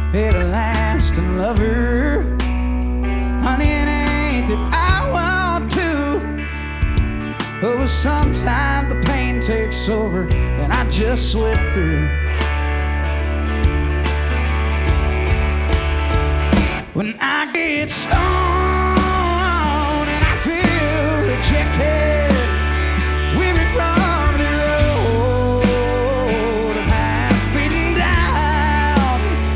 everlasting lover. Honey, it ain't that I want to, but sometimes the pain takes over and I just slip through. When I get stoned